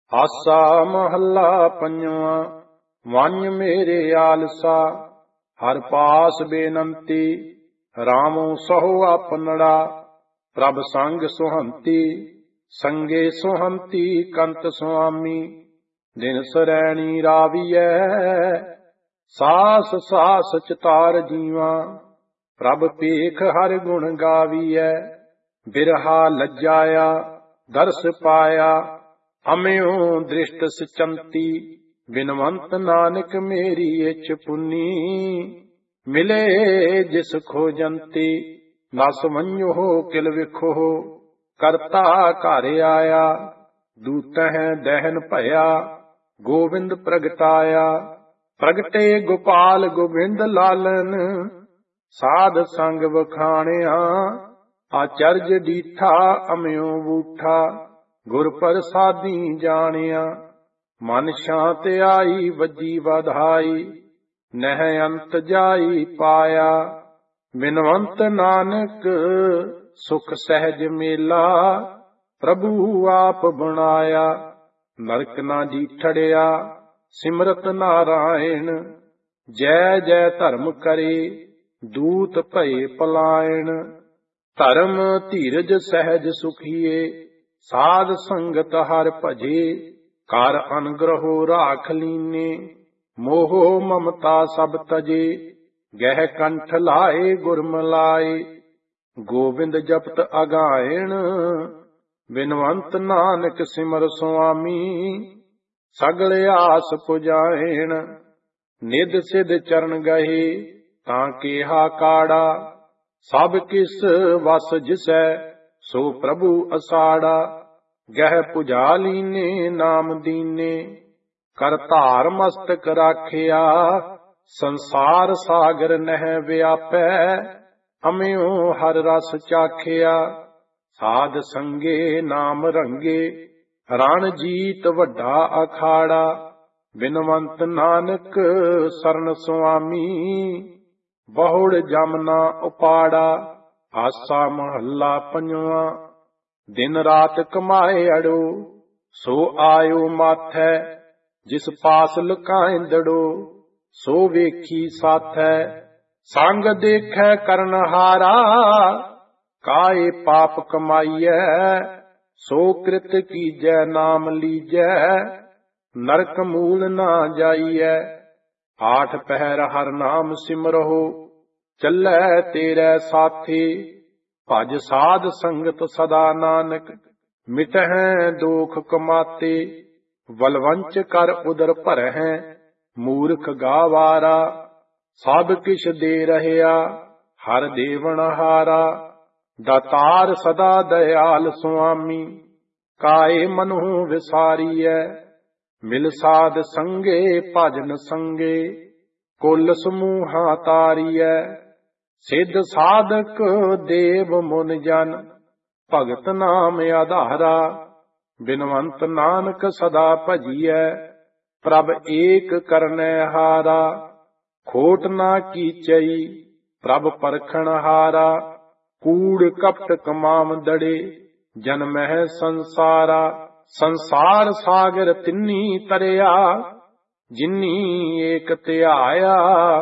ਆਸਾ ਮਹੱਲਾ ਪੰਜਵਾਂ। ਵੰਝ ਮੇਰੇ ਆਲਸਾ, ਹਰ ਪਾਸ ਬੇਨੰਤੀ। ਰਾਮੋ ਸਹੁ ਆਪਨੜਾ, ਪ੍ਰਭ ਸੰਗ ਸੁਹੰਤੀ। ਸੰਗੇ ਸੁਹੰਤੀ ਕੰਤ ਸੁਆਮੀ, ਦਿਨ ਸਰੈਣੀ ਰਾਵੀਐ। ਸਾਸ ਸਾਸ ਚਿਤਾਰ ਜੀਵਾ, ਪ੍ਰਭ ਪੇਖ ਹਰ ਗੁਣ ਗਾਵੀਐ। ਬਿਰਹਾ ਲੱਜਾਇਆ ਦਰਸ ਪਾਇਆ, ਅਮਿਓ ਦ੍ਰਿਸ਼ਟ ਸਚੰਤੀ। ਬਿਨਵੰਤ ਨਾਨਕ ਮੇਰੀ ਇਛ ਪੁੰਨੀ, ਮਿਲੇ ਜਿਸ ਖੋਜੰਤੀ। ਨਸ ਵੰਝੋ ਕਿਲ ਵਿਖੋ, ਕਰਤਾ ਘਰ ਆਇਆ। ਦੂਤਹਿ ਦਹਿਨ ਭਇਆ, ਗੋਬਿੰਦ ਪ੍ਰਗਟਾਇਆ। ਪ੍ਰਗਟੇ ਗੋਪਾਲ ਗੋਬਿੰਦ ਲਾਲਨ, ਸਾਧ ਸੰਗ ਵਖਾਣਿਆ। ਆਚਰਜ ਡੀਠਾ ਅਮਿਓ ਬੂਠਾ, ਗੁਰ ਪ੍ਰਸਾਦੀ ਜਾਣਿਆ। ਮਨ ਸ਼ਾਂਤ ਆਈ ਵੱਜੀ ਵਧਾਈ, ਨਹਿ ਅੰਤ ਜਾਈ ਪਾਇਆ। ਬਿਨਵੰਤ ਨਾਨਕ ਸੁਖ ਸਹਿਜ ਮੇਲਾ, ਪ੍ਰਭੂ ਆਪ ਬਣਾਇਆ। ਨਰਕ ਨਾ ਡੀਠੜਿਆ ਸਿਮਰਤ ਨਾਰਾਇਣ, ਜੈ ਜੈ ਧਰਮ ਕਰੇ ਦੂਤ ਭਏ ਪਲਾਇਣ। ਧਰਮ ਧੀਰਜ ਸਹਿਜ ਸੁਖੀਏ, ਸਾਧ ਸੰਗਤ ਹਰ ਭਜੇ। ਕਰ ਅਨਗ੍ਰਹੋ ਰਾਖ ਲੀਨੇ, ਮੋਹ ਮਮਤਾ ਸਭ ਤਜੇ। ਗਹਿ ਕੰਠ ਲਾਏ ਗੁਰ ਮਿਲਾਏ, ਗੋਬਿੰਦ ਜਪਤ ਅਗਾਇਣ। ਬਿਨਵੰਤ ਨਾਨਕ ਸਿਮਰ ਸੁਆਮੀ, ਸਗਲ ਆਸ ਪੁਜਾਇਣ। ਨਿਧ ਸਿਧ ਚਰਨ ਗਏ ਤਾਂ ਕੇਹਾ ਕਾੜਾ, ਸਭ ਕਿਸ ਵਸ ਜਿਸੈ ਸੋ ਪ੍ਰਭੂ ਅਸਾੜਾ। ਗਹਿ ਪੁਜਾ ਲੀਨੇ ਨਾਮ ਦੀਨੇ, ਕਰ ਧਾਰ ਮਸਤਕ ਰਾਖਿਆ। ਸੰਸਾਰ ਸਾਗਰ ਨਹਿ ਵਿਆਪੈ, ਅਮਿਓ ਹਰ ਰਸ ਚਾਖਿਆ। ਸਾਧ ਸੰਗੇ ਨਾਮ ਰੰਗੇ, ਰਣ ਜੀਤ ਵੱਡਾ ਅਖਾੜਾ। ਬਿਨਵੰਤ ਨਾਨਕ ਸਰਨ ਸੁਆਮੀ, ਬਹੁੜ ਜਮ ਨਾ ਉਪਾੜਾ। ਆਸਾ ਮਹੱਲਾ ਪੰਜਵਾਂ। ਦਿਨ ਰਾਤ ਕਮਾਏ ਅੜੋ, ਸੋ ਆਇਓ ਮਾਥੈ। ਜਿਸ ਪਾਸ ਲੁਕਾਇਂਦੜੋ, ਸੋ ਵੇਖੀ ਸਾਥੈ। ਸੰਗ ਦੇਖੈ ਕਰਨ ਹਾਰਾ, ਕਾਏ ਪਾਪ ਕਮਾਈਐ। ਸੋ ਕ੍ਰਿਤ ਕੀਜੈ ਨਾਮ ਲੀਜੈ, ਨਰਕ ਮੂਲ ਨਾ ਜਾਈਐ। ਆਠ ਪਹਿਰ ਹਰ ਨਾਮ ਸਿਮਰਹੁ, ਚੱਲੈ ਤੇਰੇ ਸਾਥੀ। ਭਜ ਸਾਧ ਸੰਗਤ ਸਦਾ ਨਾਨਕ, ਮਿਟਹਿ ਦੋਖ ਕਮਾਤੇ। ਵਲਵੰਚ ਕਰ ਉਦਰ ਭਰਹਿ, ਮੂਰਖ ਗਾਵਾਰਾ। ਸਭ ਕਿਛ ਦੇ ਰਹਿਆ, ਹਰ ਦੇਵਨ ਹਾਰਾ। ਦਾਤਾਰ ਸਦਾ ਦਇਆਲ ਸੁਆਮੀ, ਕਾਏ ਮਨਹੁ ਵਿਸਾਰੀਐ। ਮਿਲ ਸਾਧ ਸੰਗੇ ਭਜਨ ਸੰਗੇ, ਕੁਲ ਸਮੂਹਾ ਤਾਰੀਐ। ਸਿੱਧ ਸਾਧਕ ਦੇਵ ਮੁਨ ਜਨ, ਭਗਤ ਨਾਮ ਆਧਾਰਾ। ਬਿਨਵੰਤ ਨਾਨਕ ਸਦਾ ਭਜੀਐ, ਪ੍ਰਭ ਏਕ ਕਰਨੈ ਹਾਰਾ। ਖੋਟ ਨਾ ਕੀਚਈ, ਪ੍ਰਭ ਪਰਖਣ ਹਾਰਾ। ਕੂੜ ਕਪਟ ਕਮਾਵੰਦੜੇ, ਜਨਮਹਿ ਸੰਸਾਰਾ। ਸੰਸਾਰ ਸਾਗਰ ਤਿੰਨੀ ਤਰਿਆ, ਜਿਨੀ ਏਕ ਧਿਆਇਆ।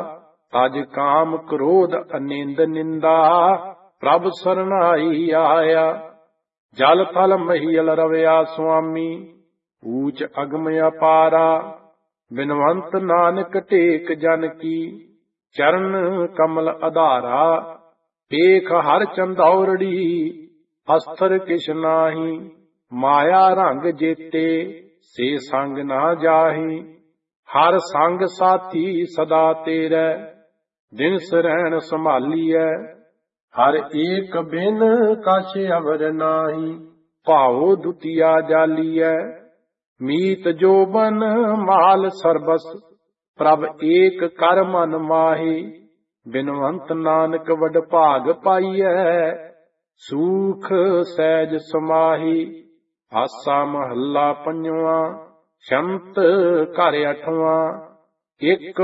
ਤਜ ਕਾਮ ਕ੍ਰੋਧ ਅਨਿੰਦ ਨਿੰਦਾ, ਪ੍ਰਭ ਸਰਨਾਈ ਆਇਆ। ਜਲ ਥਲ ਮਹੀਲ ਰਵਿਆ ਸੁਆਮੀ, ਊਚ ਅਗਮ ਅਪਾਰਾ। ਬਿਨਵੰਤ ਨਾਨਕ ਟੇਕ ਜਨ ਕੀ, ਚਰਨ ਕਮਲ ਆਧਾਰਾ। ਵੇਖ ਹਰ ਚੰਦੌਰੜੀ, ਅਸਥਰ ਕਿਛ ਨਾਹੀ। ਮਾਇਆ ਰੰਗ ਜੇਤੇ, ਸੇ ਸੰਗ ਨਾ ਜਾਹੀ। ਹਰ ਸੰਗ ਸਾਥੀ ਸਦਾ ਤੇਰੇ, ਦਿਨ ਸਰੈਣ ਸੰਭਾਲੀਐ। ਹਰ ਏਕ ਬਿਨ ਕਛ ਅਵਰ ਨਾਹੀ, ਭਾਉ ਦੁਤੀਆ ਜਾਲੀਐ। ਮੀਤ ਜੋਬਨ ਮਾਲ ਸਰਬਸ, ਪ੍ਰਭ ਏਕ ਕਰ ਮਨ ਮਾਹੀ। ਬਿਨਵੰਤ ਨਾਨਕ ਵਡ ਭਾਗ ਪਾਈਐ, ਸੂਖ ਸਹਿਜ ਸਮਾਹੀ। ਆਸਾ ਮਹੱਲਾ ਪੰਜਵਾਂ। ਸ਼ੰਤ ਘਰ ਅਠਵਾਂ। ਇਕ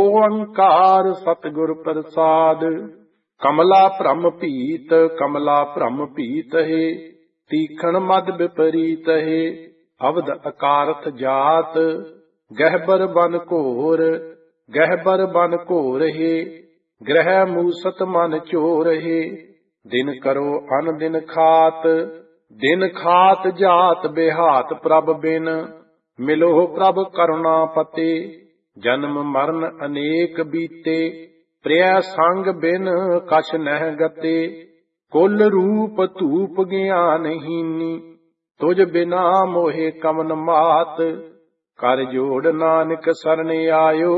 ਓੰਕਾਰ ਸਤਿਗੁਰ ਪ੍ਰਸਾਦ, ਕਮਲਾ ਭ੍ਰਮ ਭੀਤ, ਕਮਲਾ ਭ੍ਰਮ ਭੀਤ ਹੈ। ਤੀਖਣ ਮਦ ਵਿਪਰੀਤ ਹੈ, ਅਵਧ ਅਕਾਰਥ ਜਾਤ, ਗਹਿਬਰ ਬਨ ਘੋਰ, ਗਹਿਬਰ ਬਨ ਘੋਰ ਹੈ, ਗ੍ਰਹਿ ਮੂਸਤ ਮਨ ਚੋਰ ਹੈ। ਦਿਨ ਕਰੋ ਅਨ ਦਿਨ ਖਾਤ, ਦਿਨ ਖਾਤ ਜਾਤ ਬਿਹਾਤ ਪ੍ਰਭ ਬਿਨ, ਮਿਲੋ ਪ੍ਰਭ ਕਰੁਣਾ ਪਤੇ। ਜਨਮ ਮਰਨ ਅਨੇਕ ਬੀਤੇ, ਪ੍ਰਿਆ ਸੰਗ ਬਿਨ ਕਛ ਨਹਿ ਗਤੇ। ਕੁਲ ਰੂਪ ਧੂਪ ਗਿਆਨਹੀਨੀ, ਤੁਝ ਬਿਨਾ ਮੋਹਿ ਕਮਨ ਮਾਤ। ਕਰ ਜੋੜ ਨਾਨਕ ਸਰਣ ਆਇਓ,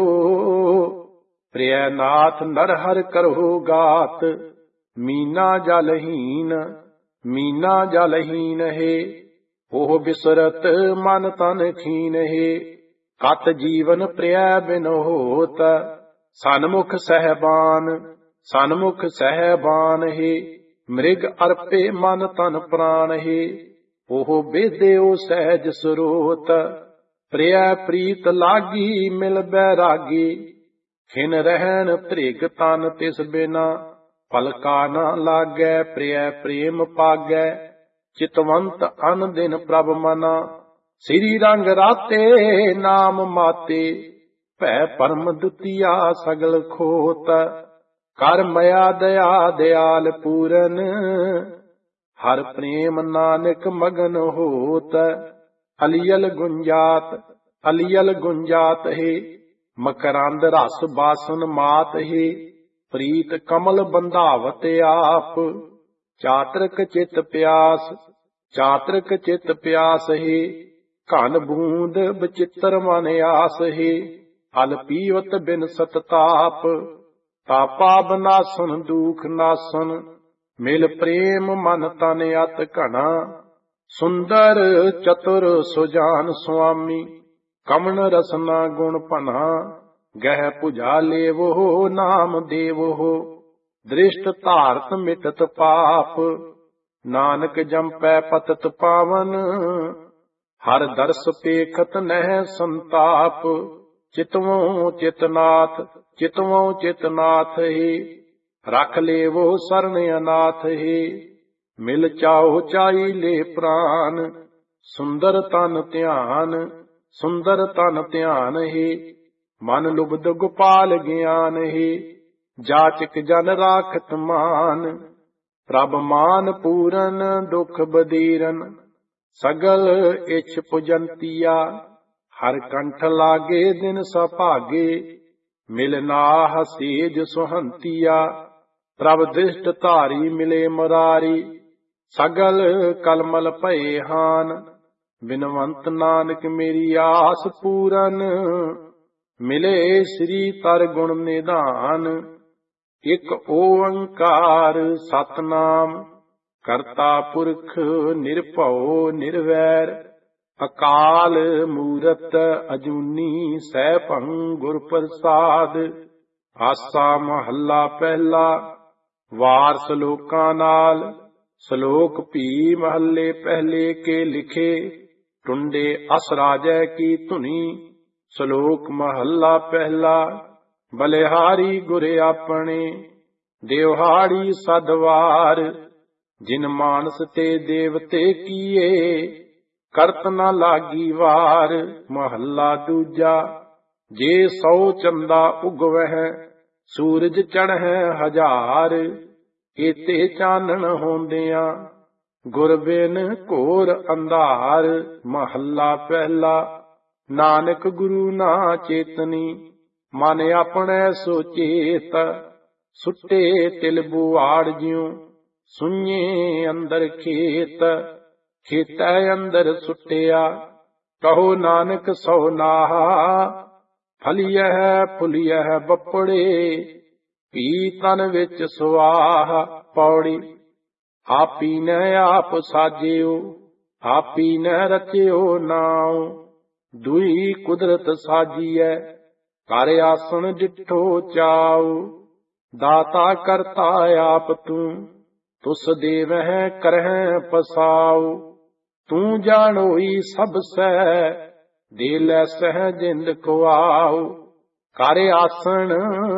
ਪ੍ਰਿਆ ਨਾਥ ਨਰ ਹਰ ਕਰਹੁ ਗਾਤ। ਮੀਨਾ ਜਲਹੀਨ, ਮੀਨਾ ਜਲਹੀਨ ਹੈ, ਉਹ ਬਿਸਰਤ ਮਨ ਤਨ ਖੀਨ ਹੈ। ਕਤ ਜੀਵਨ ਪ੍ਰਿਆ ਬਿਨ ਹੋਤ, ਸਨਮੁਖ ਸਹਿਬਾਨ, ਸਨਮੁਖ ਸਹਿਬਾਨ ਹੈ। ਮ੍ਰਿਗ ਅਰਪੇ ਮਨ ਤਨ ਪ੍ਰਾਣ ਹੈ, ਉਹ ਬੇਦਿਓ ਸਹਿਜ ਸਰੋਤ। ਪ੍ਰਿਆ ਪ੍ਰੀਤ ਲਾਗੀ ਮਿਲ ਬੈਰਾਗੀ, ਖਿਨ ਰਹਿਣ ਧ੍ਰਿਗ ਤਨ ਤਿਸ ਬਿਨਾ। ਪਲਕਾ ਨਾ ਲਾਗੈ ਪ੍ਰਿਆ ਪ੍ਰੇਮ ਪਾਗੈ, ਚਿਤਵੰਤ ਅਨ ਦਿਨ ਪ੍ਰਭ ਮਨਾ। ਸ੍ਰੀ ਰੰਗ ਰਾਤੇ ਨਾਮ ਮਾਤੇ, ਭੈ ਪਰਮ ਦੁਤੀਆ ਸਗਲ ਖੋਤ। ਕਰ ਮਇਆ ਦਇਆ ਦਿਆਲ ਪੂਰਨ, ਹਰ ਪ੍ਰੇਮ ਨਾਨਕ ਮਗਨ ਹੋਤ। ਅਲੀਅਲ ਗੁੰਜਾਤ, ਅਲੀਅਲ ਗੁੰਜਾਤ ਹੈ, ਮਕਰੰਦ ਰਸ ਬਾਸਨ ਮਾਤ ਹੈ। ਪ੍ਰੀਤ ਕਮਲ ਬੰਧਾਵਤ ਆਪ, ਚਾਤ੍ਰਿਕ ਚਿਤ ਪਿਆਸ, ਚਾਤ੍ਰਿਕ ਚਿਤ ਪਿਆਸ ਹੈ। ਘਨ ਬੂੰਦ ਬਚਿੱਤਰ ਮਨ ਆਸ ਹੈ, ਹਲ ਪੀਵਤ ਬਿਨ ਸਤਤਾਪ। ਤਾਪਾ ਬਨਾਸਨ ਦੂਖ ਨਾਸਨ, ਮਿਲ ਪ੍ਰੇਮ ਮਨ ਤਨ ਅਤ ਘਣਾ। ਸੁੰਦਰ ਚਤੁਰ ਸੁਜਾਨ ਸੁਆਮੀ, ਕਮਨ ਰਸਨਾ ਗੁਣ ਭਨਾ। ਗਹਿ ਭੁਜਾ ਲੇਵੋ ਨਾਮ ਦੇਵੋ, ਦ੍ਰਿਸ਼ਟ ਧਾਰਤ ਮਿਟਤ ਪਾਪ। ਨਾਨਕ ਜੰਪੈ ਪਤਤ ਪਾਵਨ, ਹਰ ਦਰਸ ਪੇਖਤ ਨਹਿ ਸੰਤਾਪ। ਚਿਤਵੋਂ ਚਿਤਨਾਥ, ਚਿਤਵੋਂ ਚਿਤਨਾਥ ਹੈ, ਰਖ ਲੇਵੋ ਸਰਣ ਅਨਾਥ ਹੈ। ਮਿਲ ਚਾਓ ਚਾਈ ਲੈ ਪ੍ਰਾਨ, ਸੁੰਦਰ ਤਨ ਧਿਆਨ, ਸੁੰਦਰ ਤਨ ਧਿਆਨ ਹੈ। ਮਨ ਲੁਬਧ ਗੋਪਾਲ ਗਿਆਨ ਹੈ, ਜਾਚਕ ਜਨ ਰਾਖਤ ਮਾਨ। ਪ੍ਰਭ ਮਾਨ ਪੂਰਨ ਦੁਖ ਬਦੀਰਨ, ਸਗਲ ਇਛ ਪੁਜੰਤੀਆ। ਹਰ ਕੰਠ ਲਾਗੇ ਦਿਨ ਸੁਭਾਗੇ, ਮਿਲ ਨਾਹ ਸੇਜ ਸੁਹੰਤੀਆ। ਪ੍ਰਭ ਦ੍ਰਿਸ਼ਟ ਧਾਰੀ ਮਿਲੇ ਮੁਰਾਰੀ, ਸਗਲ ਕਲਮਲ ਭਏ ਹਾਨ। ਬਿਨਵੰਤ ਨਾਨਕ ਮੇਰੀ ਆਸ ਪੂਰਨ, ਮਿਲੇ ਸ੍ਰੀ ਤਰ ਗੁਣ ਨਿਧਾਨ। ਇਕ ਓੰਕਾਰ ਸਤਨਾਮ, ਕਰਤਾ ਪੁਰਖ ਨਿਰਭਉ ਨਿਰਵੈਰ। ਅਕਾਲ ਮੂਰਤ ਅਜੂਨੀ ਸੈਭੰ ਗੁਰ ਪ੍ਰਸਾਦ। ਆਸਾ ਮਹੱਲਾ ਪਹਿਲਾ, ਵਾਰ ਸਲੋਕਾਂ ਨਾਲ। ਸਲੋਕ ਭੀ ਮਹੱਲੇ ਪਹਿਲੇ ਕੇ ਲਿਖੇ, ਟੁੰਡੇ ਅਸ ਰਾਜੈ ਕੀ ਧੁਨੀ। ਸਲੋਕ ਮਹੱਲਾ ਪਹਿਲਾ, ਬਲਿਹਾਰੀ ਗੁਰ ਆਪਣੇ, ਦਿਵਹਾੜੀ ਸਦਵਾਰ। ਜਿਨ ਮਾਨਸ ਤੇ ਦੇਵਤੇ ਕੀਏ, ਕਰਤ ਨਾ ਲਾਗੀ ਵਾਰ। ਮਹੱਲਾ ਦੂਜਾ, ਜੇ 100 ਚੰਦਾ ਉਗਵਹਿ, ਸੂਰਜ ਚੜ੍ਹੈ ਹਜ਼ਾਰ। ਏਤੇ ਚਾਨਣ ਹੁੰਦਿਆਂ, ਗੁਰ ਬਿਨ ਘੋਰ ਅੰਧਾਰ। ਮਹੱਲਾ ਪਹਿਲਾ, ਨਾਨਕ ਗੁਰੂ ਨਾ ਚੇਤਨੀ, ਮਨ ਆਪਣੇ ਸੁਚੇਤ। ਸੁੱਟੇ ਤਿਲ ਬੁਆੜ ਜਿਉ, ਸੁਈਏ ਅੰਦਰ ਖੇਤ। ਖੇਤੈ ਅੰਦਰ ਸੁੱਟਿਆ, ਕਹੋ ਨਾਨਕ ਸੋ ਨਾਹਾ। ਫਲੀਐ ਫੁਲੀਐ ਬੱਪੜੇ, ਪੀ ਤਨ ਵਿੱਚ ਸੁਆਹ। ਪੌੜੀ, ਆਪੀ ਨੇ ਆਪ ਸਾਜਿਓ, ਆਪੀ ਨੇ ਰਚਿਓ ਨਾਉ। ਦੁਈ ਕੁਦਰਤ ਸਾਜੀਐ, ਕਰ ਆਸਣ ਡਿਠੋ ਚਾਉ। ਦਾਤਾ ਕਰਤਾ ਆਪ ਤੂੰ, ਤੁਸ ਦੇਵਹਿ ਕਰਹਿ ਪਸਾਉ। ਤੂੰ ਜਾਣੋਈ ਸਭ ਸਹਿ, ਦੇ ਲੈ ਸਹਿ ਜਿੰਦ ਖੁਆਉ। ਕਰ ਆਸਣ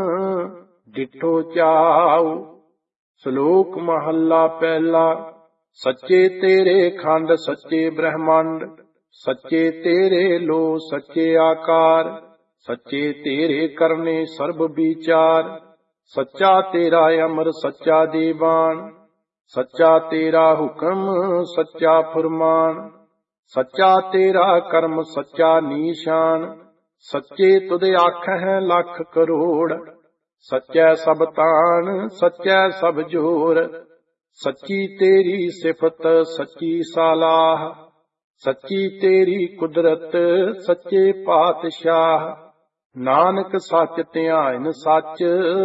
ਡਿਠੋ ਚਾਉ। ਸ਼ਲੋਕ ਮਹੱਲਾ ਪਹਿਲਾ, ਸੱਚੇ ਤੇਰੇ ਖੰਡ ਸੱਚੇ ਬ੍ਰਹਮੰਡ। ਸੱਚੇ ਤੇਰੇ ਲੋ ਸੱਚੇ ਆਕਾਰ, ਸੱਚੇ ਤੇਰੇ ਕਰਨੇ ਸਰਬ ਵਿਚਾਰ। ਸੱਚਾ ਤੇਰਾ ਅਮਰ ਸੱਚਾ ਦੀਵਾਨ, ਸੱਚਾ ਤੇਰਾ ਹੁਕਮ ਸੱਚਾ ਫੁਰਮਾਨ। ਸੱਚਾ ਤੇਰਾ ਕਰਮ ਸੱਚਾ ਨੀਸ਼ਾਨ, ਸੱਚੇ ਤੁਧ ਆਖਹਿ ਲੱਖ ਕਰੋੜ। ਸੱਚੈ ਸਭ ਤਾਣ ਸੱਚੈ ਸਭ ਜੋਰ, ਸੱਚੀ ਤੇਰੀ ਸਿਫਤ ਸੱਚੀ ਸਾਲਾਹ। ਸੱਚੀ ਤੇਰੀ ਕੁਦਰਤ ਸੱਚੇ ਪਾਤਸ਼ਾਹ, ਨਾਨਕ ਸੱਚ ਧਿਆਨ ਸੱਚ।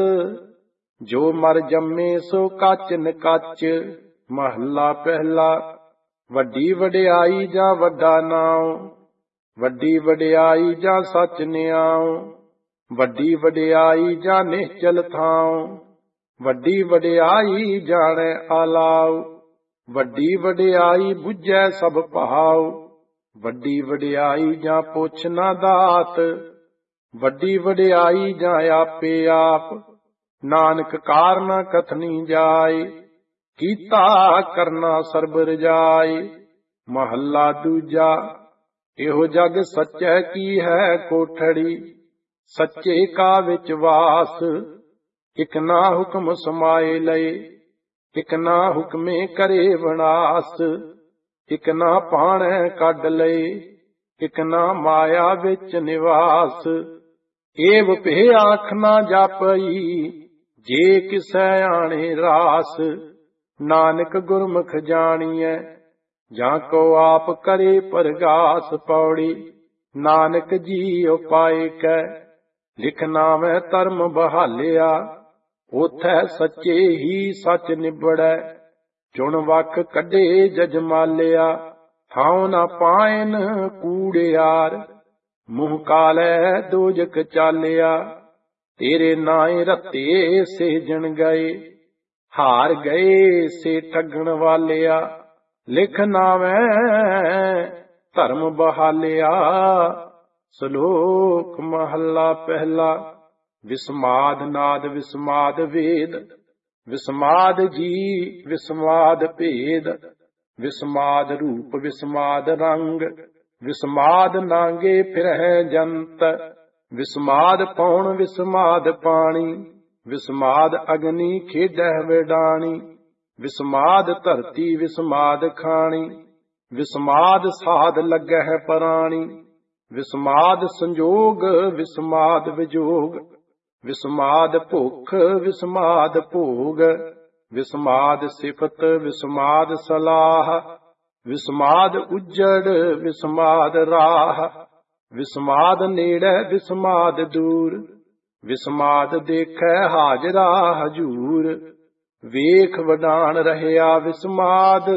ਜੋ ਮਰ ਜੰਮੇ ਸੋ ਕੱਚ ਨਕੱਚ। ਮਹੱਲਾ ਪਹਿਲਾ। ਵੱਡੀ ਵਡਿਆਈ ਜਾਂ ਵੱਡਾ ਨਾਉ, ਵੱਡੀ ਵਡਿਆਈ ਜਾਂ ਸੱਚ ਨਿਆਉ। ਵੱਡੀ ਵਡਿਆਈ ਜਾਂ ਨਿਹਚਲ ਥਾਉ, ਵੱਡੀ ਵਡਿਆਈ ਜਾਣੈ ਆਲਾਉ। ਵੱਡੀ ਵਡਿਆਈ ਬੁੱਝੈ ਸਭ ਭਾਉ, ਵੱਡੀ ਵਡਿਆਈ ਜਾਂ ਪੁੱਛ ਨਾ ਦਾਤ। ਵੱਡੀ ਵਡਿਆਈ ਜਾਂ ਆਪੇ ਆਪ, ਨਾਨਕ ਕਾਰਨਾ ਕਥਨੀ ਜਾਏ। ਕੀਤਾ ਕਰਨਾ ਸਰਬ ਰਜਾਈ। ਮਹੱਲਾ ਦੂਜਾ। ਇਹੋ ਜਗ ਸੱਚੈ ਕੀ ਹੈ ਕੋਠੜੀ, ਸੱਚੇ ਕਾ ਵਿੱਚ ਵਾਸ। ਇਕ ਨਾ ਹੁਕਮ ਸਮਾਏ ਲਏ, ਇਕ ਨਾ ਹੁਕਮੇ ਕਰੇ ਵਿਨਾਸ਼। ਇਕ ਨਾ ਪਾਣੈ ਕੱਢ ਲਏ, ਇਕ ਨਾ ਮਾਇਆ ਵਿੱਚ ਨਿਵਾਸ। ਏਵ ਭੇ ਆਖ ਨਾ ਜਾਪਈ, ਜੇ ਕਿਸੈ ਆਣੇ ਰਾਸ। ਨਾਨਕ ਗੁਰਮੁਖ ਜਾਣੀਐ, ਜਾਂ ਕੋ ਆਪ ਕਰੇ ਪਰਗਾਸ। ਪੌੜੀ। ਨਾਨਕ ਜੀਉ ਪਾਏ ਕੈ, ਲਿਖ ਨਾਵੈ ਧਰਮ ਬਹਾਲਿਆ। ਉਥੈ ਸੱਚੇ ਹੀ ਸੱਚ ਨਿਬੜੈ, ਚੁਣ ਵਕ ਕੱਢੇ ਜਜਮਾਲਿਆ। ਥਾਉ ਨਾ ਪਾਇਨ ਕੂੜਿਆਰ, ਮੂੰਹ ਕਾਲੈ ਦੋਜਕ ਚਾਲਿਆ। ਤੇਰੇ ਨਾਏ ਰਤੇ ਸੇਜਣ ਗਏ, ਹਾਰ ਗਏ ਸੇ ਠੱਗਣ ਵਾਲਿਆ। ਲਿਖ ਨਾਵੈ ਧਰਮ ਬਹਾਲਿਆ। ਸ਼ਲੋਕ ਮਹੱਲਾ ਪਹਿਲਾ। ਵਿਸਮਾਦ ਨਾਦ ਵਿਸਮਾਦ ਵੇਦ, ਵਿਸਮਾਦ ਜੀ ਵਿਸਮਾਦ ਭੇਦ। ਵਿਸਮਾਦ ਰੂਪ ਵਿਸਮਾਦ ਰੰਗ, ਵਿਸਮਾਦ ਨਾਂਗੇ ਫਿਰਹਿ ਜੰਤ। ਵਿਸਮਾਦ ਪੌਣ ਵਿਸਮਾਦ ਪਾਣੀ, ਵਿਸਮਾਦ ਅਗਨੀ ਖੇਡਹਿ ਵਿਡਾਣੀ। ਵਿਸਮਾਦ ਧਰਤੀ ਵਿਸਮਾਦ ਖਾਣੀ, ਵਿਸਮਾਦ ਸਾਧ ਲੱਗਹਿ ਪਰਾਣੀ। ਵਿਸਮਾਦ ਸੰਜੋਗ ਵਿਸਮਾਦ ਵਿਜੋਗ, ਵਿਸਮਾਦ ਭੁਖ ਵਿਸਮਾਦ ਭੋਗ। ਵਿਸਮਾਦ ਸਿਫਤ ਵਿਸਮਾਦ ਸਲਾਹ, ਵਿਸਮਾਦ ਉਜੜ ਵਿਸਮਾਦ ਰਾਹ। ਵਿਸਮਾਦ ਨੇੜੇ ਵਿਸਮਾਦ ਦੂਰ, ਵਿਸਮਾਦ ਦੇਖੈ ਹਾਜ਼ਰਾ ਹਜੂਰ। ਵੇਖ ਵਡਾਣ ਰਹਿਆ ਵਿਸਮਾਦ,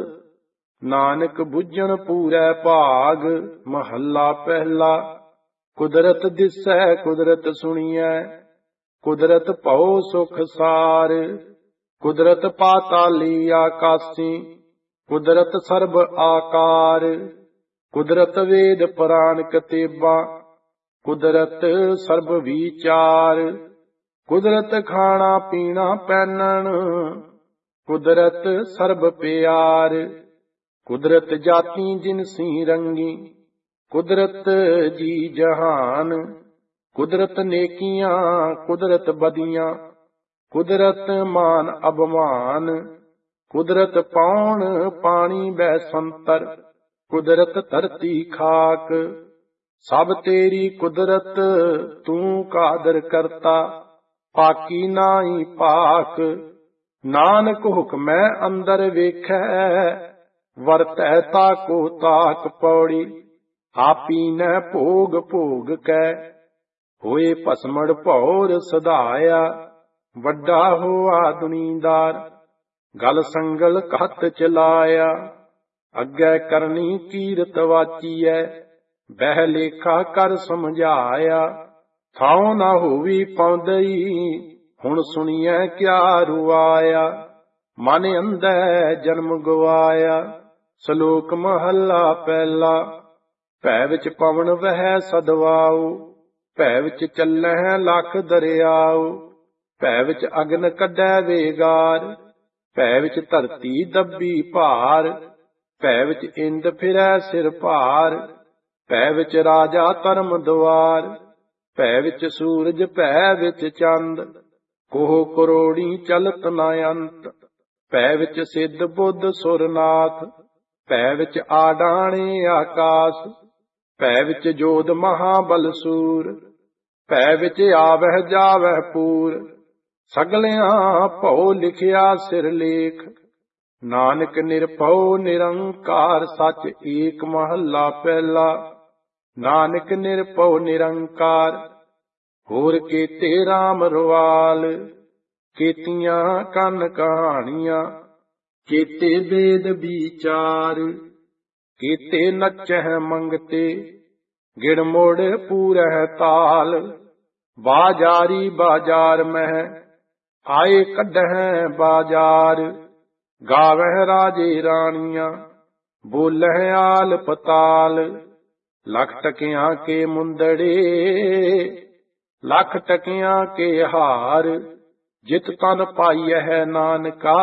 ਨਾਨਕ ਬੁੱਝਣ ਪੂਰੈ ਭਾਗ। ਮਹੱਲਾ ਪਹਿਲਾ। ਕੁਦਰਤ ਦਿਸੈ ਕੁਦਰਤ ਸੁਣੀਐ, ਕੁਦਰਤ ਭਉ ਸੁਖ ਸਾਰ। ਕੁਦਰਤ ਪਾਤਾਲੀ ਆਕਾਸੀ, ਕੁਦਰਤ ਸਰਬ ਆਕਾਰ। ਕੁਦਰਤ ਵੇਦ ਪੁਰਾਨ ਕਤੇਬਾਂ, ਕੁਦਰਤ ਸਰਬ ਵਿਚਾਰ। ਕੁਦਰਤ ਖਾਣਾ ਪੀਣਾ ਪਹਿਨਣ, ਕੁਦਰਤ ਸਰਬ ਪਿਆਰ। ਕੁਦਰਤ ਜਾਤੀ ਜਿਨਸੀ ਰੰਗੀ, ਕੁਦਰਤ ਜੀ ਜਹਾਨ। ਕੁਦਰਤ ਨੇਕੀਆਂ ਕੁਦਰਤ ਬਦੀਆਂ, ਕੁਦਰਤ ਮਾਨ ਅਭਮਾਨ। ਕੁਦਰਤ ਪੌਣ ਪਾਣੀ ਬੈ ਸੰਤਰ, ਕੁਦਰਤ ਧਰਤੀ ਖਾਕ। ਸਭ ਤੇਰੀ ਕੁਦਰਤ ਤੂੰ ਕਾਦਰ ਕਰਤਾ, ਪਾਕੀ ਨਾਹੀ ਪਾਕ। ਨਾਨਕ ਹੁਕਮੈ ਅੰਦਰ ਵੇਖੈ, ਵਰਤੈ ਤਾਕੋ ਤਾਕ। ਪੌੜੀ। ਆਪੀਨੈ ਭੋਗ ਭੋਗ ਕੈ, ਹੋਏ ਭਸਮੜ ਭੌਰ ਸਧਾਇਆ। ਵੱਡਾ ਹੋਆ ਦੁਨੀਦਾਰ, ਗਲ ਸੰਗਲ ਘਤ ਚਲਾਇਆ। ਅੱਗੇ ਕਰਨੀ ਕੀਰਤ ਵਾਚੀਐ, ਬਹਿ ਲੇਖਾ ਕਰ ਸਮਝਾਇਆ। ਥਾਉ ਨਾ ਹੋਵੀ ਪਾਉਂਦਈ, ਹੁਣ ਸੁਣੀਐ ਕਿਆ ਰੁਆਇਆ। ਮਨ ਅੰਧੈ ਜਨਮ ਗਵਾਇਆ। ਸ਼ਲੋਕ ਮਹੱਲਾ ਪਹਿਲਾ। ਭੈ ਵਿੱਚ ਪਵਨ ਵਹਿ ਸਦਵਾਉ, ਭੈ ਵਿੱਚ ਚੱਲਹਿ ਲੱਖ ਦਰਿਆਉ। ਭੈ ਵਿੱਚ ਅਗਨ ਕੱਢੈ ਵੇਗਾਰ, ਭੈ ਵਿੱਚ ਧਰਤੀ ਦੱਬੀ ਭਾਰ। ਭੈ ਵਿੱਚ ਇੰਦ ਫਿਰੈ ਸਿਰ ਭਾਰ, ਭੈ ਵਿੱਚ ਰਾਜਾ ਧਰਮ ਦੁਆਰ, ਭੈ ਵਿੱਚ ਸੂਰਜ ਭੈ ਵਿੱਚ ਚੰਦ, ਕੋਹ ਕਰੋੜੀ ਚਲਤ ਨ ਅੰਤ, ਭੈ ਵਿੱਚ ਸਿੱਧ ਬੁੱਧ ਸੁਰਨਾਥ, ਭੈ ਵਿੱਚ ਆਡਾਣੇ ਆਕਾਸ, ਭੈ ਵਿੱਚ ਜੋਧ ਮਹਾਬਲ ਸੂਰ, ਭੈ ਵਿੱਚ ਆਵਹਿ ਜਾਵਹਿ ਪੂਰ, ਸਗਲਿਆਂ ਭਉ ਲਿਖਿਆ ਸਿਰ ਲੇਖ, ਨਾਨਕ ਨਿਰਭਉ ਨਿਰੰਕਾਰ ਸੱਚ ਏਕ ਮਹੱਲਾ ਪਹਿਲਾ। ਨਾਨਕ ਨਿਰਭਉ ਨਿਰੰਕਾਰ, ਹੋਰ ਕੀਤੇ ਰਾਮ ਰਵਾਲ, ਕੀਤੀਆਂ ਕੰਨ ਕਹਾਣੀਆਂ, ਕੀਤੇ ਵੇਦ ਵਿਚਾਰ, ਕੀਤੇ ਨਚਹਿ ਮੰਗਤੇ, ਗਿਣ ਮੋੜ ਪੂਰਹਿ ਤਾਲ, ਬਾਜਾਰੀ ਬਾਜ਼ਾਰ ਮਹਿ, ਆਏ ਕੱਢਹਿ ਬਾਜ਼ਾਰ, ਗਾਵਹਿ ਰਾਜੇ ਰਾਣੀਆਂ, ਬੋਲਹਿ ਆਲ ਪਤਾਲ, ਲੱਖ ਟਕਿਆਂ ਕੇ ਮੁੰਦੜੇ, ਲੱਖ ਟਕਿਆਂ ਕੇ ਹਾਰ, ਜਿਤ ਤਨ ਪਾਈਐ ਨਾਨਕਾ,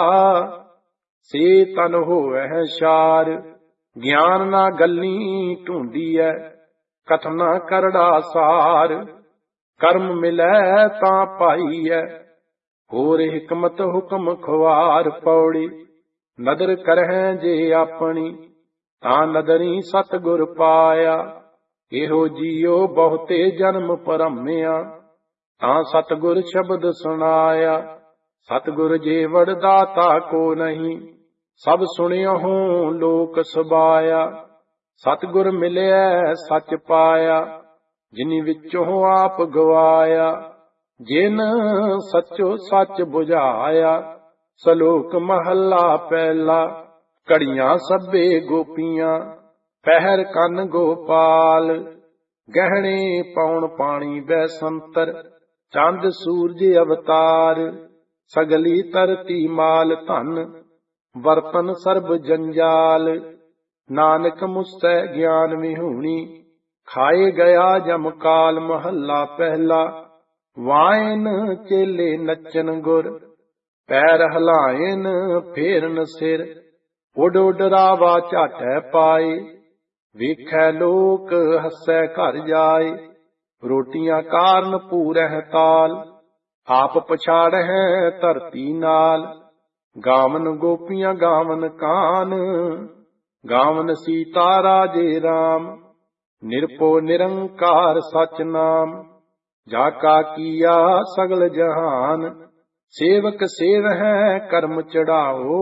ਸੇ ਤਨ ਹੋਵੈ ਸ਼ਾਰ, ਗਿਆਨ ਨਾ ਗੱਲੀ ਢੂੰਡੀਐ, ਕਥਨਾ ਕਰੜਾ ਸਾਰ, ਕਰਮ ਮਿਲੈ ਤਾਂ ਪਾਈਐ, ਹੋਰ ਹਿਕਮਤ ਹੁਕਮ ਖੁਆਰ ਪੌੜੀ, ਨਦਰ ਕਰਹਿ ਜੇ ਆਪਣੀ, ਤਾਂ ਨਦਰੀ ਸਤਿਗੁਰ ਪਾਇਆ, ਇਹੋ ਜੀਉ ਬਹੁਤੇ ਜਨਮ ਭਰਮਿਆ, ਤਾਂ ਸਤਿਗੁਰ ਸ਼ਬਦ ਸੁਣਾਇਆ, ਸਤਿਗੁਰ ਜੀਵੜ ਦਾਤਾ ਕੋ ਨਹੀਂ, ਸਭ ਸੁਣਿਓ ਲੋਕ ਸਬਾਇਆ, ਸਤਿਗੁਰ ਮਿਲਿਆ ਸੱਚ ਪਾਇਆ, ਜਿਨੀ ਵਿੱਚੋਂ ਆਪ ਗਵਾਇਆ, ਜਿਨ ਸੱਚੋ ਸੱਚ ਬੁਝਾਇਆ, ਸਲੋਕ ਮਹੱਲਾ ਪਹਿਲਾ। ਘੜੀਆਂ ਸਭੇ ਗੋਪੀਆਂ, ਪਹਿਰ ਕੰਨ ਗੋਪਾਲ, ਗਹਿਣੇ ਪਾਉਣ ਪਾਣੀ ਬੈਸੰਤਰ, ਚੰਦ ਸੂਰਜ ਅਵਤਾਰ, ਸਗਲੀ ਧਰਤੀ ਮਾਲ ਧਨ, ਵਰਤਨ ਸਰਬ ਜੰਜਾਲ, ਨਾਨਕ ਮੁਸਤੈ ਗਿਆਨ ਵਿਹੂਣੀ, ਖਾਏ ਗਿਆ ਜਮ ਕਾਲ ਮਹੱਲਾ ਪਹਿਲਾ। ਵਾਇਨ ਚੇਲੇ ਨੱਚਨ ਗੁਰ, ਪੈਰ ਹਲਾਇਨ ਫੇਰਨ ਸਿਰ, ਉੱਡ ਉੱਡ ਰਾਵਾ ਝਾਟੈ ਪਾਏ, ਵੇਖੈ ਲੋਕ ਹੱਸੈ ਘਰ ਜਾਏ, ਰੋਟੀਆਂ ਕਾਰਨ ਪੂਰਹਿ ਤਾਲ, ਆਪ ਪਛਾੜਹਿ ਧਰਤੀ ਨਾਲ, ਗਾਵਨ ਗੋਪੀਆਂ ਗਾਵਨ ਕਾਨ, ਗਾਵਨ ਸੀਤਾ ਰਾਜੇ ਰਾਮ, ਨਿਰਭਉ ਨਿਰੰਕਾਰ ਸਚ ਨਾਮ, ਜਾ ਕਾ ਕੀਆ ਸਗਲ ਜਹਾਨ, ਸੇਵਕ ਸੇਵਹਿ ਕਰਮ ਚੜਾਓ,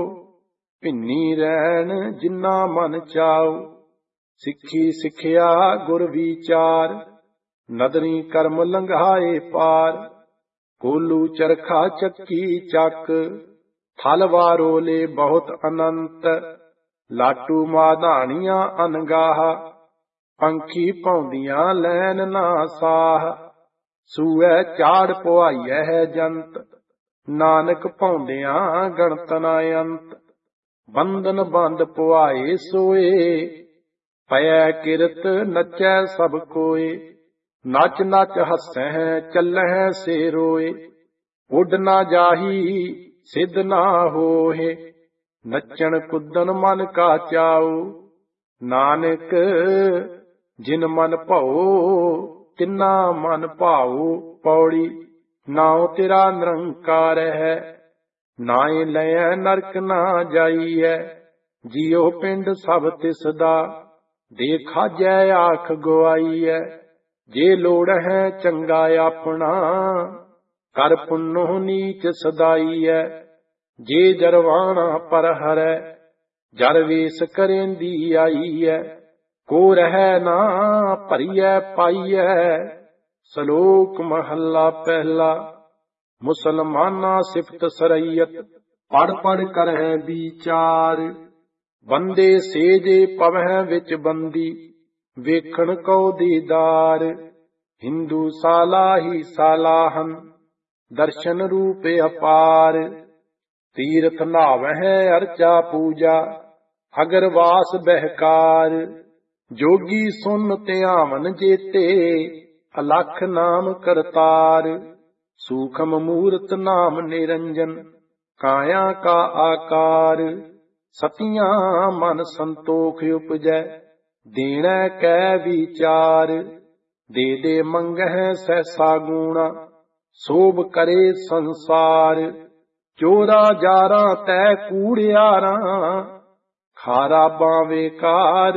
ਭਿੰਨੀ ਰਹਿਣ ਜਿਨਾ ਮਨ ਚਾਉ, ਸਿੱਖੀ ਸਿੱਖਿਆ ਗੁਰ ਵਿਚਾਰ, ਨਦਰੀ ਕਰਮ ਲੰਘਾਏ ਪਾਰ, ਕੋਲੂ ਚਰਖਾ ਚੱਕੀ ਚੱਕ, ਥਲ ਵਾਰੋਲੇ ਬਹੁਤ ਅਨੰਤ, ਲਾਟੂ ਮਾਧਾਣੀਆਂ ਅਨਗਾਹ, ਪੰਖੀ ਪਾਉਂਦੀਆਂ ਲੈਨ ਨਾ ਸਾਹ, ਸੂਐ ਝਾੜ ਪੁਆਈਐ ਜੰਤ, ਨਾਨਕ ਪਾਉਂਦਿਆਂ ਗਣਤ ਨਾ ਅੰਤ, ਬੰਧਨ ਬੰਦ ਪੁਆਏ ਸੋਏ, ਪਇਐ ਕਿਰਤ ਨਚੈ ਸਭ ਕੋਏ, ਨਚ ਨਚ ਹੱਸੈ ਚੱਲਹਿ ਸੇ ਰੋਏ, ਉੱਡ ਨਾ ਜਾਹੀ ਸਿੱਧ ਨਾ ਹੋਏ, ਨੱਚਣ ਕੁੱਦਨ ਮਨ ਕਾ ਚਾਉ, ਨਾਨਕ ਜਿਨ ਮਨ ਭਉ ਤਿਨਾ ਮਨ ਭਾਉ ਪੌੜੀ, ਨਾਉ ਤੇਰਾ ਨਿਰੰਕਾਰ ਹੈ, ਨਾਏ ਲਇਐ ਨਰਕ ਨਾ ਜਾਈਐ, ਜੀਉ ਪਿੰਡ ਸਭ ਤਿਸ ਦਾ, ਦੇ ਖਾਜੈ ਆਖ ਗਵਾਈਐ, ਜੇ ਲੋੜ ਹੈ ਚੰਗਾ ਆਪਣਾ, ਕਰ ਪੁੰਨੋ ਨੀਚ ਸਦਾਈਐ, ਜੇ ਜਰਵਾਣਾ ਪਰ ਹਰੈ, ਜਰ ਵੇਸ ਕਰੇਂਦੀ ਆਈਐ, ਕੋ ਰਹਿ ਨਾ ਭਰੀਐ ਪਾਈਐ, ਸਲੋਕ ਮਹੱਲਾ ਪਹਿਲਾ। ਮੁਸਲਮਾਨਾ ਸਿਫਤ ਸਰਈਅਤ, ਪੜ ਪੜ ਕਰਹਿ ਵਿਚਾਰ, ਬੰਦੇ ਸੇਜੇ ਪਵਹਿ ਵਿੱਚ ਬੰਦੀ, ਵੇਖਣ ਕਉ ਦੀਦਾਰ, ਹਿੰਦੂ ਸਾਲਾਹੀ ਸਾਲਾਹਨ, ਦਰਸ਼ਨ ਰੂਪ ਅਪਾਰ, ਤੀਰਥ ਨਾਵਹਿ ਅਰਚਾ ਪੂਜਾ, ਅਗਰਵਾਸ ਬਹਿਕਾਰ, ਜੋਗੀ ਸੁਨ ਧਿਆਵਨ ਜੇਤੇ, ਅਲਖ ਨਾਮ ਕਰਤਾਰ, ਸੂਖਮ ਮੂਰਤ ਨਾਮ ਨਿਰੰਜਨ, ਕਾਇਆ ਕਾ ਆਕਾਰ, ਸਤੀਆਂ ਮਨ ਸੰਤੋਖ ਉਪਜੈ, ਦੇਣਾ ਕੈ ਵਿਚਾਰ। ਦੇ ਦੇ ਮੰਗਹਿ ਸਹਿਸਾ ਗੂਣਾ, ਸੋਭ ਕਰੇ ਸੰਸਾਰ। ਚੋਰਾ ਜਾਰਾਂ ਤੈ ਕੂੜਿਆਰਾਂ, ਖਾਰਾ ਬਾਵੇਂ ਕਾਰ।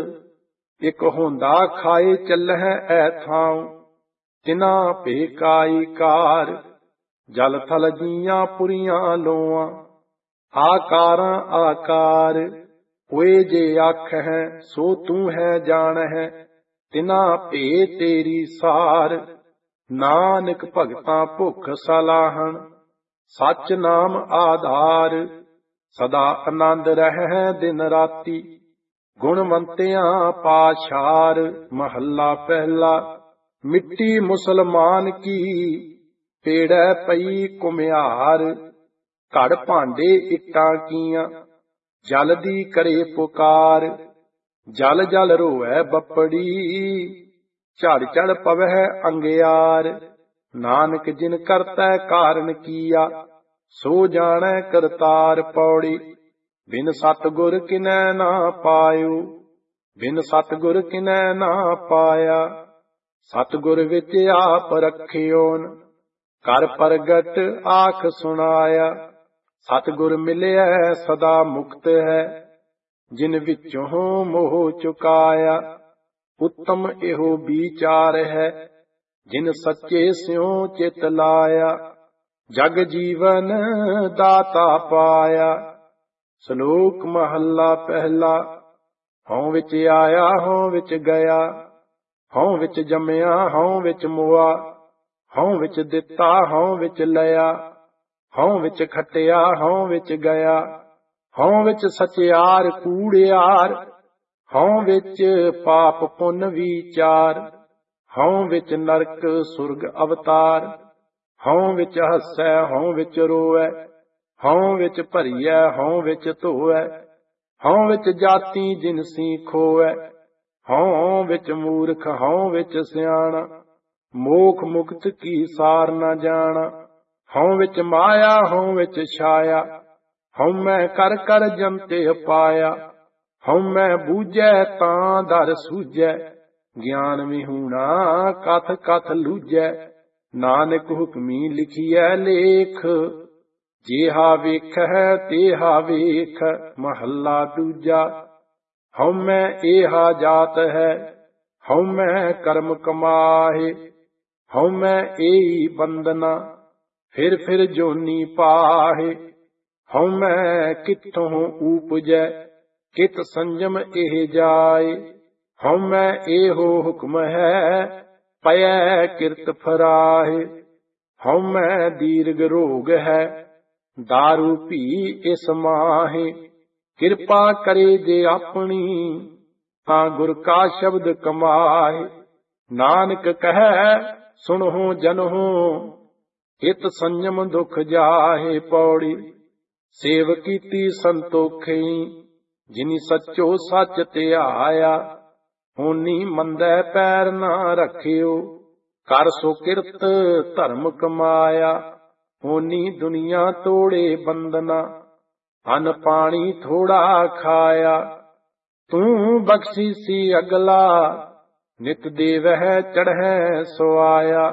ਇਕ ਹੁੰਦਾ ਖਾਏ ਚੱਲਹਿ ਐ ਥਾਉ, ਤਿਨਾ ਭੇਕਾਈ ਕਾਰ। ਜਲ ਥਲ ਜੀਆਂ ਪੁਰੀਆਂ ਲੋਆਂ, ਆਕਾਰਾਂ ਆਕਾਰ। ਹੋਏ ਜੇ ਆਖਹਿ ਸੋ ਤੂੰ ਹੈ ਜਾਣਹਿ, ਤਿਨਾ ਭੇ ਤੇਰੀ ਸਾਰ। ਨਾਨਕ ਭਗਤਾਂ ਭੁੱਖ ਸਲਾਹਣ, ਸੱਚ ਨਾਮ ਆਧਾਰ। ਸਦਾ ਆਨੰਦ ਰਹਿ ਦਿਨ ਰਾਤੀ, ਗੁਣਵੰਤਿਆਂ ਪਾਸ਼ਾਰ। ਮਹੱਲਾ ਪਹਿਲਾ। ਮਿੱਟੀ ਮੁਸਲਮਾਨ ਕੀ, ਪੇੜੈ ਪਈ ਕੁਮਿਹਾਰ। ਘੜ ਭਾਂਡੇ ਇੱਟਾਂ ਕੀਆਂ, ਜਲ ਦੀ ਕਰੇ ਪੁਕਾਰ। ਜਲ ਜਲ ਰੋਵੈ ਬੱਪੜੀ, ਝੜ ਝੜ ਪਵਹਿ ਅੰਗਿਆਰ। ਨਾਨਕ ਜਿਨ ਕਰਤੈ ਕਾਰਨ ਕੀਆ, ਸੋ ਜਾਣੈ ਕਰਤਾਰ। ਪੌੜੀ। ਬਿਨ ਸਤਿਗੁਰ ਕਿਨੈ ਨਾ ਪਾਇਓ, ਬਿਨ ਸਤਿਗੁਰ ਕਿਨੈ ਨਾ ਪਾਇਆ। ਸਤਿਗੁਰ ਵਿੱਚ ਆਪ ਰਖਿਓਨ, ਕਰ ਪ੍ਰਗਟ ਆਖ ਸੁਣਾਇਆ। ਸਤਿਗੁਰ ਮਿਲਿਆ ਸਦਾ ਮੁਕਤ ਹੈ, ਜਿਨ ਵਿੱਚੋਂ ਮੋਹ ਚੁਕਾਇਆ। ਉੱਤਮ ਇਹੋ ਵਿਚਾਰ ਹੈ, ਜਿਨ ਸੱਚੇ ਸਿਉ ਚਿਤ ਲਾਇਆ। ਜਗ ਜੀਵਨ ਦਾਤਾ ਪਾਇਆ। ਸ਼ਲੋਕ ਮਹੱਲਾ ਪਹਿਲਾ। ਹਉ ਵਿੱਚ ਆਇਆ ਹਉ ਵਿੱਚ ਗਿਆ, ਹਉ ਵਿੱਚ ਜੰਮਿਆ ਹਉ ਵਿੱਚ ਮੁਆ। ਹਉ ਵਿੱਚ ਦਿੱਤਾ ਹਉ ਵਿੱਚ ਲਿਆ, ਹਉ ਵਿੱਚ ਖਟਿਆ ਹਉ ਵਿੱਚ ਗਿਆ। ਹਉ ਵਿੱਚ ਸਚਿਆਰ ਕੂੜਿਆਰ, ਹਉ ਵਿੱਚ ਪਾਪ ਪੁੰਨ ਵਿਚਾਰ। ਹਉ ਵਿੱਚ ਨਰਕ ਸੁਰਗ ਅਵਤਾਰ, ਹਉ ਵਿੱਚ ਹੱਸੈ ਹਉ ਵਿੱਚ ਰੋਵੈ। ਹਉ ਵਿੱਚ ਭਰੀਐ ਹਉ ਵਿੱਚ ਧੋਵੈ, ਹਉ ਵਿੱਚ ਜਾਤੀ ਜਿਨਸੀ ਖੋਵੈ। ਹਉ ਵਿੱਚ ਮੂਰਖ ਹਉ ਵਿੱਚ ਸਿਆਣਾ, ਮੋਖ ਮੁਕਤ ਕੀ ਸਾਰ ਨ ਜਾਣਾ। ਹਉ ਵਿੱਚ ਮਾਇਆ ਹਉ ਵਿੱਚ ਛਾਇਆ, ਹਉਮੈ ਕਰ ਕਰ ਜੰਤੇ ਪਾਇਆ। ਹਉਮੈ ਬੂਝੈ ਤਾਂ ਦਰ ਸੂਝੈ, ਗਿਆਨ ਵਿਹੂਣਾ ਕਥ ਕਥ ਲੂਝੈ। ਨਾਨਕ ਹੁਕਮੀ ਲਿਖੀਐ ਲੇਖ, ਜੇਹਾ ਵੇਖਹਿ ਤੇਹਾ ਵੇਖ। ਮਹੱਲਾ ਦੂਜਾ। ਹਉਮੈ ਏਹਾ ਜਾਤ ਹੈ, ਹਉਮੈ ਕਰਮ ਕਮਾਹੇ। ਹਉਮੈ ਏਹੀ ਬੰਧਨਾ, ਫਿਰ ਫਿਰ ਜੋਨੀ ਪਾਹੇ। ਹਉਮੈ ਕਿੱਥੋਂ ਊਪਜੈ, ਕਿਤ ਸੰਜਮ ਇਹ ਜਾਏ। ਹਉਮੈ ਇਹੋ ਹੁਕਮ ਹੈ, ਪਇਐ ਕਿਰਤ ਫਰਾਹੇ। ਹਉਮੈ ਦੀਰਘ ਰੋਗ ਹੈ, ਦਾਰੂ ਪੀ ਇਸ ਮਾਹੇ। ਕਿਰਪਾ ਕਰੇ ਜੇ ਆਪਣੀ, ਤਾਂ ਗੁਰ ਕਾ ਸ਼ਬਦ ਕਮਾਏ। ਨਾਨਕ ਕਹੈ ਸੁਣਹੁ ਜਨਹੁ, ਹਿਤ ਸੰਜਮ ਦੁਖ ਜਾਹੇ। ਪੌੜੀ। ਸੇਵ ਕੀਤੀ ਸੰਤੋਖੀ, ਜਿਨੀ ਸੱਚੋ ਸੱਚ ਧਿਆਇਆ। ਹੋਨੀ ਮੰਦੈ ਪੈਰ ਨਾ ਰੱਖਿਓ, ਕਰ ਸੋ ਕਿਰਤ ਧਰਮ ਕਮਾਇਆ। ਹੋਨੀ ਦੁਨੀਆ ਤੋੜੇ ਬੰਦਨਾ, ਅੰਨ ਪਾਣੀ ਥੋੜਾ ਖਾਇਆ। ਤੂੰ ਬਖਸ਼ੀਸੀ ਅਗਲਾ, ਨਿਤ ਦੇਵਹਿ ਚੜ੍ਹੈ ਸੁਆਇਆ।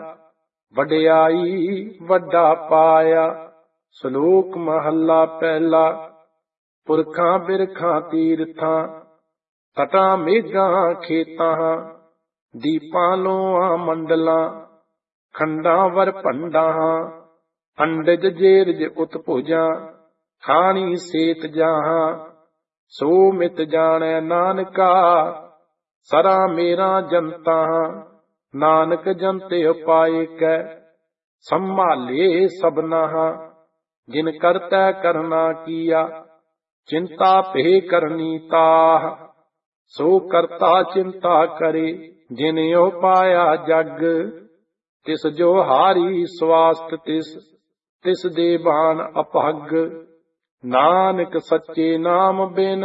ਵਡਿਆਈ ਵੱਡਾ ਪਾਇਆ। ਸ਼ਲੋਕ ਮਹੱਲਾ ਪਹਿਲਾ। ਪੁਰਖਾਂ ਬਿਰਖਾਂ ਤੀਰਥਾਂ, ਤਟਾਂ ਮੇਘਾਂ ਖੇਤਾਂ। ਦੀਪਾਂ ਲੋਆਂ ਮੰਡਲਾਂ, ਖੰਡਾਂ ਵਰ ਭੰਡਾਂ। ਅੰਡਜ ਜੇਰਜ ਉਤਭੁਜਾਂ, ਖਾਣੀ ਸੇਤ ਜਾਹਾਂ। ਸੋ ਮਿਤ ਜਾਣੈ ਨਾਨਕਾ, ਸਰਾ ਮੇਰਾ ਜਨਤਾ। ਨਾਨਕ ਜੰਤੇ ਉਪਾਏ ਕੈ, ਸੰਭਾਲੇ ਸਭਨਾ। ਜਿਨ ਕਰਤੈ ਕਰਨਾ ਕੀਆ, ਚਿੰਤਾ ਭੇ ਕਰਨੀ ਤਾਹ। ਸੋ ਕਰਤਾ ਚਿੰਤਾ ਕਰੇ, ਜਿਨ ਉਪਾਇਆ ਜਗ। ਤਿਸ ਜੋ ਹਾਰੀ ਸਵਾਸਤ ਤਿਸ, ਤਿਸ ਦੇ ਬਾਣ ਅਭਗ। ਨਾਨਕ ਸੱਚੇ ਨਾਮ ਬਿਨ,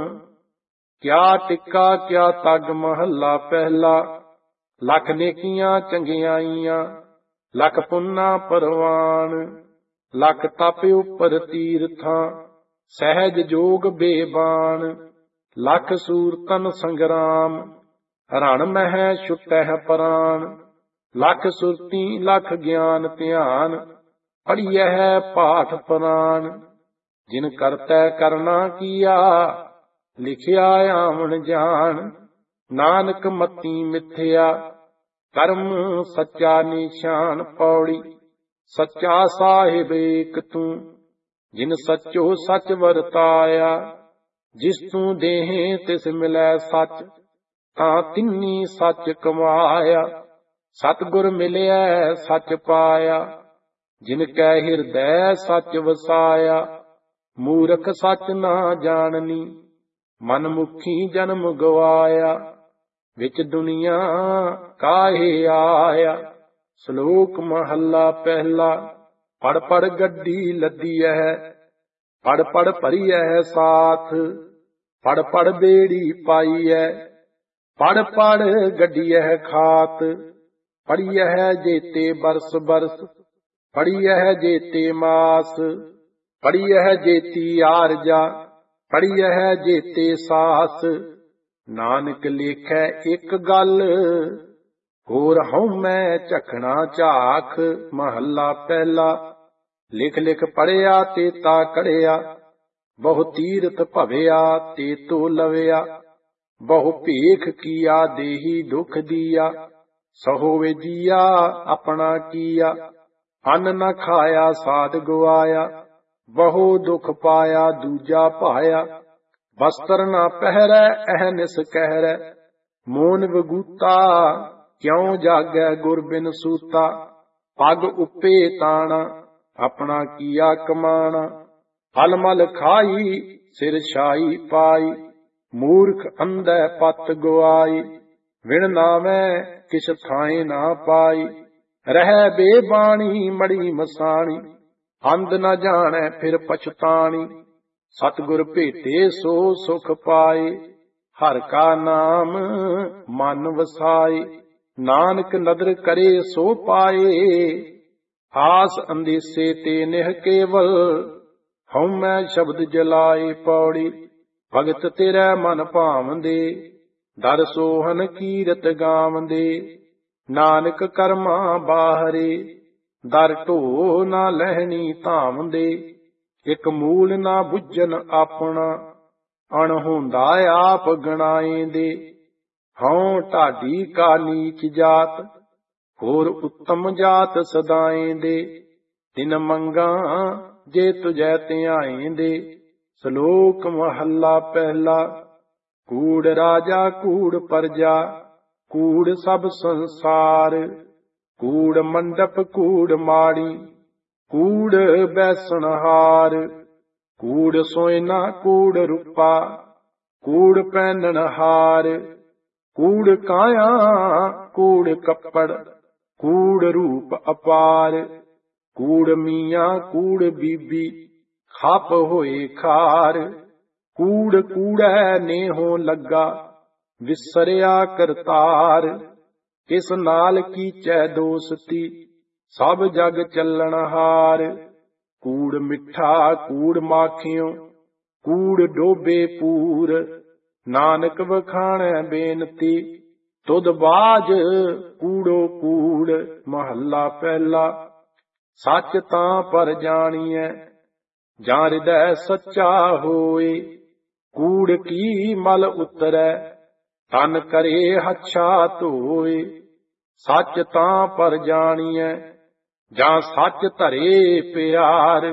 ਕਿਆ ਟਿੱਕਾ ਕਿਆ ਤਗ। ਮਹੱਲਾ ਪਹਿਲਾ। ਲੱਖ ਨੇਕੀਆਂ ਚੰਗਿਆਈਆਂ, ਲੱਖ ਪੁੰਨਾ ਪਰਵਾਨ। ਲੱਖ ਤਪ ਉਪਰ ਤੀਰਥਾਂ, ਸਹਿਜ ਜੋਗ ਬੇਬਾਨ, ਲਖ ਸੂਰਤਨ ਸੰਗਰਾਮ, ਰਣ ਮਹਿ ਛੁਟਹਿ ਪ੍ਰਾਨ, ਲਖ ਸੁਰਤੀ ਲਖ ਗਿਆਨ ਧਿਆਨ, ਪੜੀਐ ਪਾਠ ਪੁਰਾਨ। ਜਿਨ ਕਰਤੈ ਕਰਨਾ ਕੀਆ, ਲਿਖਿਆ ਆਵਣ ਜਾਣ, ਨਾਨਕ ਮਤੀ ਮਿਥਿਆ, ਕਰਮ ਸੱਚਾ ਨਿਸ਼ਾਨ। ਪੌੜੀ। ਸੱਚਾ ਸਾਹਿਬ ਏਕ ਤੂੰ, ਜਿਨ ਸੱਚੋ ਸੱਚ ਵਰਤਾਇਆ, ਜਿਸ ਤੂੰ ਦੇਹੇ ਤਿਸ ਮਿਲੈ ਸੱਚ, ਤਾਂ ਤਿੰਨੀ ਸੱਚ ਕਮਾਇਆ। ਸਤਿਗੁਰ ਮਿਲਿਆ ਸੱਚ ਪਾਇਆ, ਜਿਨ ਕੈ ਹਿਰਦੈ ਸੱਚ ਵਸਾਇਆ। ਮੂਰਖ ਸੱਚ ਨਾ ਜਾਣਨੀ, ਮਨ ਮੁਖੀ ਜਨਮ ਗਵਾਇਆ, ਵਿੱਚ ਦੁਨੀਆ ਕਾਹੇ ਆਇਆ। ਸ਼ਲੋਕ ਮਹੱਲਾ ਪਹਿਲਾ। ਪੜ ਪੜ ਗੱਡੀ ਲੱਦੀਐ, ਪੜ ਪੜ ਭਰੀਐ ਸਾਥ, ਪੜ ਪੜ ਬੇੜੀ ਪਾਈਐ, ਪੜ ਪੜ ਗੱਡੀਐ ਖਾਤ। ਪੜੀਐ ਜੇਤੇ ਬਰਸ ਬਰਸ, ਪੜੀਐ ਜੇਤੇ ਮਾਸ, ਪੜੀਐ ਜੇਤੀ ਆਰਜਾ, ਪੜੀਐ ਜੇਤੇ ਸਾਸ। ਨਾਨਕ ਲੇਖੈ ਇੱਕ ਗੱਲ, ਹੋਰ ਹਉਮੈ ਝਖਣਾ ਝਾਖ। ਮਹੱਲਾ ਪਹਿਲਾ। ਲਿਖ ਲਿਖ ਪੜਿਆ ਤੇ ਤਾ ਕੜਿਆ, ਬਹੁ ਤੀਰਥ ਭਵਿਆ ਤੇ ਤੋ ਲਵਿਆ। ਬਹੁ ਭੇਖ ਕੀਆ ਦੇਹੀ ਦੁਖ ਦੀਆ, ਸਹੋ ਵੇਜੀਆ ਆਪਣਾ ਕੀਆ। ਅੰਨ ਨ ਖਾਇਆ ਸਾਧ ਗਵਾਇਆ, ਬਹੁ ਦੁਖ ਪਾਇਆ ਦੂਜਾ ਭਾਇਆ। ਬਸਤਰ ਨਾ ਪਹਿਰੈ ਅਹਨਿਸ ਕਹਿਰੈ, ਮੋਨ ਵਗੂਤਾ ਕਿਉ ਜਾਗੈ ਗੁਰ ਬਿਨ ਸੂਤਾ। ਪੱਗ ਉੱਪੇ ਤਾਣਾ, ਆਪਣਾ ਕੀਆ ਕਮਾਣਾ। ਫਲ ਮਲ ਖਾਈ ਸਿਰ ਛਾਈ ਪਾਈ, ਮੂਰਖ ਅੰਧੈ ਪਤ ਗਵਾਈ। ਵਿਣ ਨਾਵੈ ਕਿਛ ਥਾਏ ਨਾ ਪਾਈ, ਰਹਿ ਬੇਬਾਣੀ ਮੜੀ ਮਸਾਣੀ। ਅੰਧ ਨ ਜਾਣੈ ਫਿਰ ਪਛਤਾਣੀ, ਸਤਿਗੁਰ ਭੇਟੇ ਸੋ ਸੁਖ ਪਾਏ। ਹਰਿ ਕਾ ਨਾਮ ਮਨ ਵਸਾਏ, ਨਾਨਕ ਨਦਰ ਕਰੇ ਸੋ ਪਾਏ। ਆਸ ਅੰਦੇਸੇ ਤੇ ਨਿਹ ਕੇਵਲ, ਹਉਮੈ ਸ਼ਬਦ ਜਲਾਏ। ਪੌੜੀ। ਭਗਤ ਤੇਰੇ ਮਨ ਭਾਵੰਦੇ, ਦਰ ਸੋਹਨ ਕੀਰਤ ਗਾਵੰਦੇ। ਨਾਨਕ ਕਰਮਾਂ ਬਾਹਰੇ, ਦਰ ਢੋ ਨਾ ਲਹਿਣੀ ਧਾਵੰਦੇ। ਇਕ ਮੂਲ ਨਾ ਬੁੱਝਣ ਆਪਣਾ, ਅਣਹੋਂਦਾ ਆਪ ਗਣਾਏਂਦੇ। ਹਉ ਢਾਡੀ ਕਾ ਨੀਚ ਜਾਤ, ਹੋਰ ਉੱਤਮ ਜਾਤ ਸਦਾਏਂਦੇ। ਤਿਨ ਮੰਗਾ ਜੇ ਤੁਜੈ ਧਿਆਏਂਦੇ। ਸ਼ਲੋਕ ਮਹੱਲਾ ਪਹਿਲਾ। ਕੂੜ ਰਾਜਾ ਕੂੜ ਪਰਜਾ, ਕੂੜ ਸਭ ਸੰਸਾਰ। ਕੂੜ ਮੰਡਪ ਕੂੜ ਮਾੜੀ, ਕੂੜ ਬੈਸਣਹਾਰ। ਕੂੜ ਸੋਇਨਾ ਕੂੜ ਰੂਪਾ, ਕੂੜ ਪਹਿਨਣਹਾਰ। ਕੂੜ ਕਾਇਆ ਕੂੜ ਕੱਪੜ, ਕੂੜ ਰੂਪ ਅਪਾਰ। ਕੂੜ ਮੀਆਂ ਕੂੜ ਬੀਬੀ, ਖਪ ਹੋਏ ਖਾਰ। ਕੂੜ ਕੂੜੈ ਨੇਹੋਂ ਲੱਗਾ, ਵਿਸਰਿਆ ਕਰਤਾਰ। ਕਿਸ ਨਾਲ ਕੀਚੈ ਦੋਸਤੀ, ਸਭ ਜਗ ਚੱਲਣਹਾਰ। ਕੂੜ ਮਿੱਠਾ ਕੂੜ ਮਾਖਿਓ, ਕੂੜ ਡੋਬੇ ਪੂਰ। ਨਾਨਕ ਵਖਾਣੈ ਬੇਨਤੀ, ਤੁਧ ਬਾਝ ਕੂੜੋ ਕੂੜ। ਮਹੱਲਾ ਪਹਿਲਾ। ਸੱਚ ਤਾਂ ਪਰ ਜਾਣੀਐ, ਜਾਂ ਹਿਰਦੈ ਸੱਚਾ ਹੋਏ। ਕੂੜ ਕੀ ਮਲ ਉਤਰੈ, ਤਨ ਕਰੇ ਹੱਛਾ ਧੋਏ। ਸੱਚ ਤਾਂ ਪਰ ਜਾਣੀਐ, ਜਾਂ ਸੱਚ ਧਰੇ ਪਿਆਰ।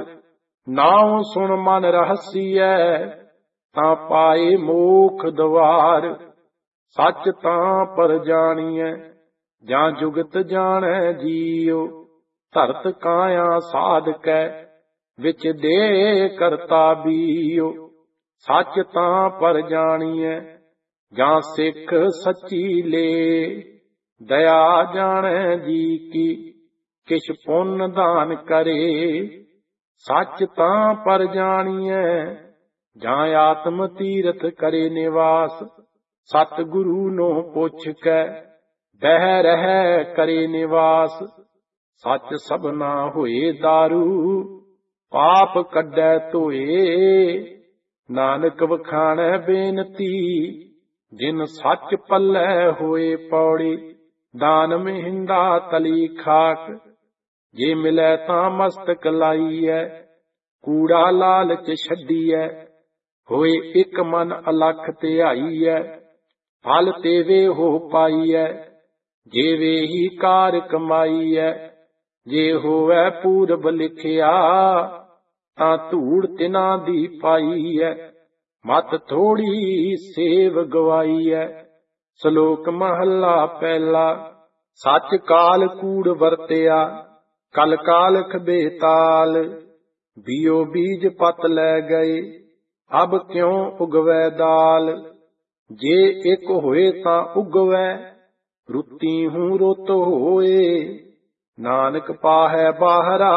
ਨਾਉ ਸੁਣ ਮਨ ਰਹਸੀਐ, ਤਾਂ ਪਾਏ ਮੋਖ ਦਵਾਰ। ਸੱਚ ਤਾਂ ਪਰ ਜਾਣੀਐ, ਜਾਂ ਜੁਗਤ ਜਾਣੈ ਜੀਉ। ਧਰਤ ਕਾਇਆ ਸਾਧਕੈ, ਵਿੱਚ ਦੇ ਕਰਤਾ ਬੀਉ। ਸੱਚ ਤਾਂ ਪਰ ਜਾਣੀਐ, ਜਾਂ ਸਿੱਖ ਸੱਚੀ ਲੇ। ਦਇਆ ਜਾਣੈ ਜੀ ਕੀ, ਕਿਛ ਪੁੰਨ ਦਾਨ ਕਰੇ। ਸੱਚ ਤਾਂ ਪਰ ਜਾਣੀਐ, ਜਾਂ ਆਤਮ ਤੀਰਥ ਕਰੇ ਨਿਵਾਸ। ਸਤ ਗੁਰੂ ਨੂੰ ਪੁੱਛ ਕੈ, ਬਹਿ ਰਹਿ ਕਰੇ ਨਿਵਾਸ। ਸੱਚ ਸਭਨਾ ਹੋਏ ਦਾਰੂ, ਪਾਪ ਕੱਢੈ ਧੋਏ। ਨਾਨਕ ਵਖਾਣੈ ਬੇਨਤੀ, ਜਿਨ ਸੱਚ ਪੱਲੇ ਹੋਏ ਪੌੜੀ। ਦਾਨ ਮਹਿੰਦਾ ਤਲੀ ਖਾਕ, ਜੇ ਮਿਲੈ ਤਾਂ ਮਸਤਕ ਲਾਈਐ। ਕੂੜਾ ਲਾਲਚ ਛੱਡੀਐ, ਹੋਏ ਇੱਕ ਮਨ ਅਲਖ ਧਿਆਈਐ। ਫਲ ਤੇਵੇ ਹੋ ਪਾਈਐ, ਜੇਵੇ ਹੀ ਕਾਰ ਕਮਾਈਐ। ਜੇ ਹੋਵੈ ਪੂਰਬ ਲਿਖਿਆ, ਤਾਂ ਧੂੜ ਤਿਨਾਂ ਦੀ ਪਾਈਐ। ਮਤ ਥੋੜੀ ਸੇਵ ਗਵਾਈਐ। ਸ਼ਲੋਕ ਮਹੱਲਾ ਪਹਿਲਾ। ਸੱਚ ਕਾਲ ਕੂੜ ਵਰਤਿਆ, ਕਲ ਕਾਲਖ ਬੇਤਾਲ। ਬੀਓ ਬੀਜ ਪਤ ਲੈ ਗਏ, ਅਬ ਕਿਉ ਉਗਵੈ ਦਾਲ। ਜੇ ਇੱਕ ਹੋਏ ਤਾਂ ਉਗਵੈ, ਰੁੱਤੀ ਹੂੰ ਰੁੱਤ ਹੋਏ। ਨਾਨਕ ਪਾਹੈ ਬਾਹਰਾ,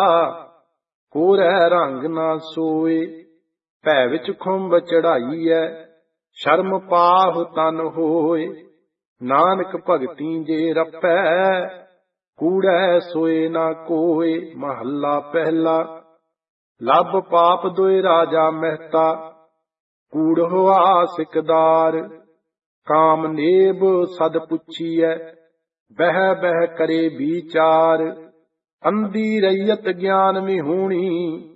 ਕੋਰੈ ਰੰਗ ਨਾ ਸੋਏ। ਭੈ ਵਿੱਚ ਖੁੰਭ ਚੜਾਈਐ, ਸ਼ਰਮ ਪਾਹੁ ਤਨ ਹੋਏ। ਨਾਨਕ ਭਗਤੀ ਜੇ ਰੱਪੈ, ਕੂੜੈ ਸੋਏ ਨਾ ਕੋਏ। ਮਹੱਲਾ ਪਹਿਲਾ। ਲੱਭ ਪਾਪ ਦੋਇ ਰਾਜਾ ਮਹਿਤਾ, ਕੂੜ ਹੋਆ ਸਿਕਦਾਰ। ਕਾਮ ਨੇਬ ਸਦ ਪੁੱਛੀਐ, ਬਹਿ ਬਹਿ ਕਰੇ ਵਿਚਾਰ। ਅੰਧੀ ਰਈਅਤ ਗਿਆਨ ਵਿਹੂਣੀ,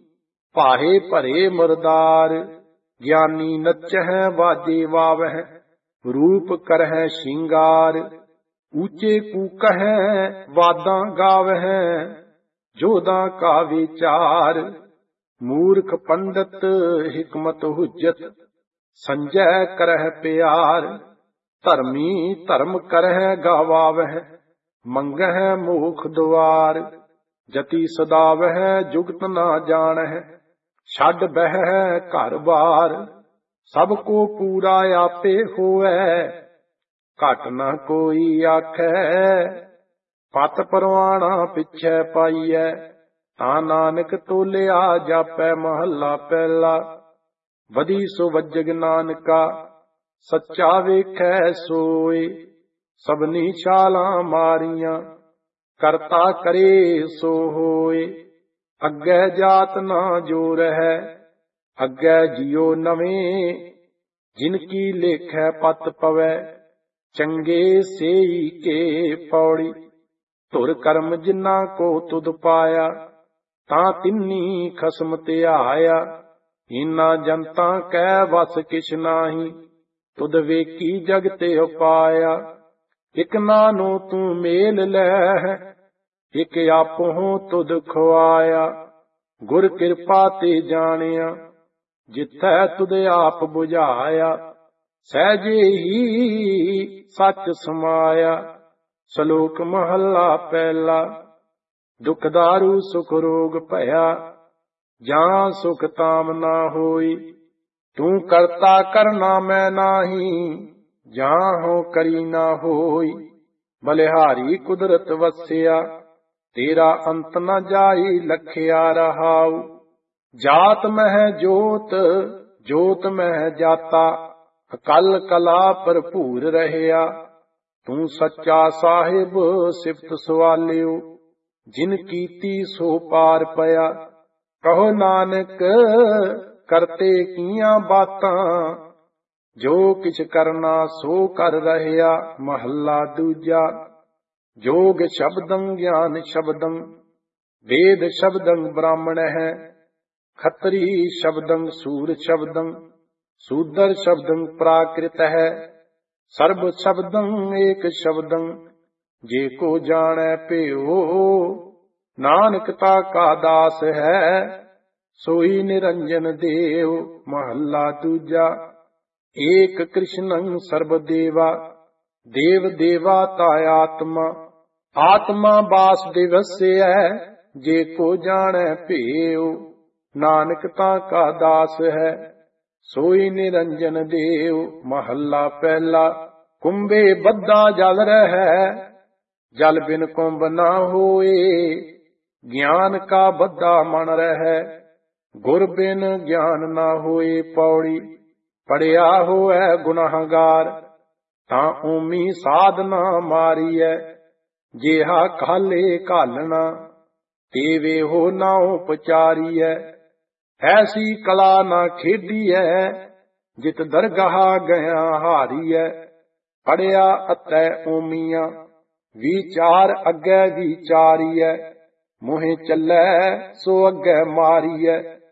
ਪਾਹੇ ਭਰੇ ਮੁਰਦਾਰ। ਗਿਆਨੀ ਨਚਹਿ ਵਾਜੇ ਵਾਵਹਿ, ਰੂਪ ਕਰਹਿ ਸ਼ਿੰਗਾਰ। ਉੱਚੇ ਕੂਕਹਿ ਵਾਦਾਂ ਗਾਵਹਿ, ਜੋਧਾਂ ਕਾ ਵਿਚਾਰ। ਮੂਰਖ ਪੰਡਤ ਹਿਕਮਤ ਹੁਜਤ, ਸੰਜੈ ਕਰਹਿ ਪਿਆਰ। ਧਰਮੀ ਧਰਮ ਕਰਹਿ ਗਾਵਾਵਹਿ, ਮੰਗਹਿ ਮੋਖ ਦੁਆਰ। ਜਤੀ ਸਦਾਵਹਿ ਜੁਗਤ ਨਾ ਜਾਣਹਿ, ਛੱਡ ਬਹਿ ਘਰ ਬਾਰ। ਸਭ ਕੋ ਪੂਰਾ ਆਪੇ ਹੋਵੈ, ਘਟ ਨਾ ਕੋਈ ਆਖੈ। ਪਤ ਪਰਵਾਣਾ ਪਿਛੈ ਪਾਈਐ, ਤਾਂ ਨਾਨਕ ਤੋਲਿਆ ਜਾਪੈ। ਮਹੱਲਾ ਪਹਿਲਾ। ਵਧੀ ਸੋ ਵੱਜਗ ਨਾਨਕਾ, ਸੱਚਾ ਵੇਖੈ ਸੋਏ। ਸਭਨੀ ਛਾਲਾਂ ਮਾਰੀਆਂ, ਕਰਤਾ ਕਰੇ ਸੋ ਹੋਏ। ਅੱਗੇ ਜਾਤ ਨਾ ਜੋ ਰਹੈ, ਅੱਗੇ ਜਿਉ ਨਵੇਂ। ਜਿਨ ਕੀ ਲੇਖੈ ਪਤ ਪਵੈ, ਚੰਗੇ ਸੇਈ ਕੇ ਪੌੜੀ। ਧੁਰ ਕਰਮ ਜਿਨ੍ਹਾਂ ਕੋ ਤੁਧ ਪਾਇਆ, ਤਾਂ ਤਿੰਨੀ ਖਸਮ ਧਿਆਇਆ। ਇਨਾ ਜਨਤਾ ਕੈ ਵਸ ਕਿਛ ਨਾਹੀ, ਤੁਧ ਵੇਖੀ ਜਗ ਤੇ ਉਪਾਇਆ। ਇਕ ਨਾਨੋ ਤੂੰ ਮੇਲ ਲੈ, ਇਕ ਆਪਹੁ ਤੁਧ ਖੁਆਇਆ। ਗੁਰ ਕਿਰਪਾ ਤੇ ਜਾਣਿਆ, ਜਿਥੈ ਤੁਧ ਆਪ ਬੁਝਾਇਆ। ਸਹਿਜੇ ਹੀ ਸੱਚ ਸਮਾਇਆ। ਸ਼ਲੋਕ ਮਹੱਲਾ ਪਹਿਲਾ। ਦੁਖ ਦਾਰੂ ਸੁਖ ਰੋਗ ਭਇਆ, ਜਾਂ ਸੁਖ ਤਾਮ ਨਾ ਹੋਈ। ਤੂੰ ਕਰਤਾ ਕਰਨਾ ਮੈਂ ਨਾਹੀ, ਜਾਂ ਹੋ ਕਰੀ ਨਾ ਹੋਈ। ਬਲਿਹਾਰੀ ਕੁਦਰਤ ਵਸਿਆ, ਤੇਰਾ ਅੰਤ ਨ ਜਾਈ ਲਖਿਆ ਰਹਾਉ। ਜਾਤ ਮਹਿ ਜੋਤ, ਜੋਤ ਮਹਿ ਜਾਤਾ, ਅਕਲ ਕਲਾ ਭਰਪੂਰ ਰਹਿਆ। ਤੂੰ ਸੱਚਾ ਸਾਹਿਬ ਸਿਫਤ ਸਵਾਲਿਓ, ਜਿਨ ਕੀਤੀ ਸੋ ਪਾਰ ਪਿਆ। ਕਹੋ ਨਾਨਕ ਕਰਤੇ ਕੀਆਂ ਬਾਤਾਂ, ਜੋ ਕਿਛ ਕਰਨਾ ਸੋ ਕਰ ਰਹਿਆ। ਮਹੱਲਾ ਦੂਜਾ। ਜੋਗ ਸ਼ਬਦੰ ਗਿਆਨ ਸ਼ਬਦੰ, ਵੇਦ ਸ਼ਬਦੰ ਬ੍ਰਾਹਮਣਹਿ। ਖੱਤਰੀ ਸ਼ਬਦੰ ਸੂਰ ਸ਼ਬਦੰ, ਸੂਦਰ ਸ਼ਬਦੰ ਪ੍ਰਾਕ੍ਰਿਤਹਿ। ਸਰਬ ਸ਼ਬਦੰ ਏਕ ਸ਼ਬਦੰ, ਜੇ ਕੋ ਜਾਣੈ ਭਿਓ। ਨਾਨਕ ਤਾ ਕਾ ਦਾਸ ਹੈ, ਸੋਈ ਨਿਰੰਜਨ ਦੇਵ। ਮਹੱਲਾ ਦੂਜਾ। ਏਕ ਕ੍ਰਿਸ਼ਨੰ ਸਰਬ ਦੇਵਾ, ਦੇਵ ਦੇਵਾ ਤਾ ਆਤਮਾ। ਆਤਮਾ ਬਾਸ ਦਿਵਸੈ, ਜੇ ਕੋ ਜਾਣੈ ਭਿਓ। ਨਾਨਕ ਤਾ ਕਾ ਦਾਸ ਹੈ, ਸੋਈ ਨਿਰੰਜਨ ਦੇਵ। ਮਹੱਲਾ ਪਹਿਲਾ। ਕੁੰਭੇ ਬੱਧਾ ਜਲ ਰਹਿ, ਜਲ ਬਿਨ ਕੁੰਭ ਨਾ ਹੋਏ। ਗਿਆਨ ਕਾ ਬੱਧਾ ਮਨ ਰਹਿ, ਗੁਰ ਬਿਨ ਗਿਆਨ ਨਾ ਹੋਏ ਪੌੜੀ। ਪੜਿਆ ਹੋਇ ਗੁਨਾਹਗਾਰ, ਤਾਂ ਓਮੀ ਸਾਧਨਾ ਮਾਰੀਐ। ਜਿਹਾ ਕਾਲੇ ਘਾਲਣਾ, ਤੇਵੇ ਹੋ ਨਾਉ ਪਚਾਰੀਐ। ਐਸੀ ਕਲਾ ਨਾ ਖੇਡੀਐ ਜਿਤ ਦਰਗਾਹ ਗਿਆ ਹਾਰੀਐ। ਪੜਿਆ ਅਤੈ ਓਮੀਆਂ ਵਿਚਾਰ ਅੱਗੇ ਵਿਚਾਰੀਐ। ਮੋਹਿ ਚੱਲੈ ਸੋ ਅੱਗੇ ਮਾਰੀਐ।